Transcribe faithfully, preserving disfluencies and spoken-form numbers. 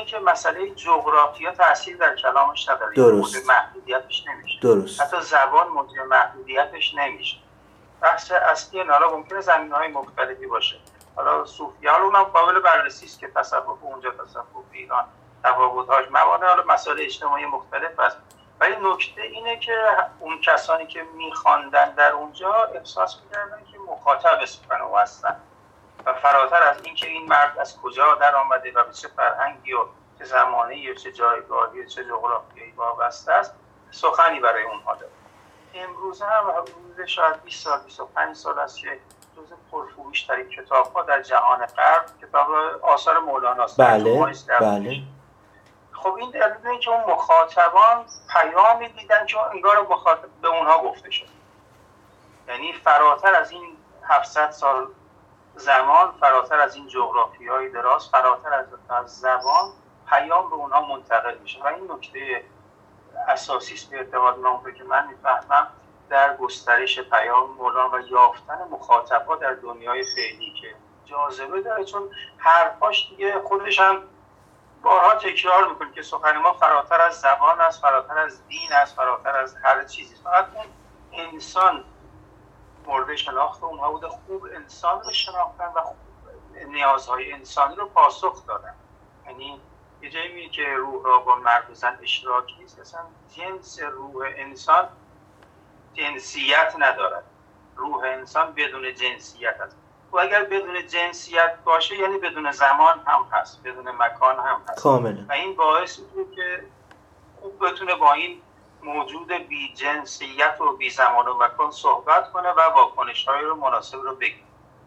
که مسئله جغرافیا تاثیر در کلامش نداره، درست. موضوع محدودیتش نمیشه. درست. حتی زبان موضوع محدودیتش نمیشه. بحث اصلی حالا ممکنه زمینه‌های مختلفی باشه. حالا صوفیان اونم قابل بررسی است که تصوف اونجا تصوف ایران تفاوت‌هاش موانع حالا مسائل اجتماعی مختلف است. ولی نکته اینه که اون کسانی که می‌خواندن در اونجا احساس می‌کردن که مخاطب سخن او هستن و فراتر از این که این مرد از کجا در آمده و به چه فرهنگی و چه زمانه‌ای و چه جایگاهی و چه جغرافیایی وابسته است سخنی برای اونها داره. امروز هم حدود شاید بیست سال بیست و پنج سال است که جزو پرفروش‌ترین کتاب‌ها در جهان غرب کتاب آثار مولانا است. بله بله. خب این دلیل اینه که اون مخاطبان پیامی دیدن که انگار مخاطب به اونها گفته شد. یعنی فراتر از این هفتصد سال زمان، فراتر از این جغرافیای دراز، فراتر از از زبان پیام به اونها منتقل میشه و این نکته اساسی است به اعتقاد من که من میفهمم در گسترش پیام مولانا و یافتن مخاطب‌ها در دنیای فعلی که جاذبه داره، چون حرفاش دیگه خودش هم بارها تکرار میکنه که سخن ما فراتر از زبان است، فراتر از دین است، فراتر از هر چیزی. فقط اون انسان مورد شناخت اونها بوده، خوب انسان رو شناختن و خوب نیازهای انسانی رو پاسخ دادن. یعنی یه جایی میگه که روح را با مرد و زن اشتراک نیست، اصلا جنس روح انسان جنسیت ندارد. روح انسان بدون جنسیت است. و اگر بدون جنسیت باشه یعنی بدون زمان هم هست، بدون مکان هم هست. کاملا. و این باعث میشه که خوب بتونه با این موجود بی جنسیت و بی زمان و مکان صحبت کنه و واکنش‌های رو مناسب رو بگیره.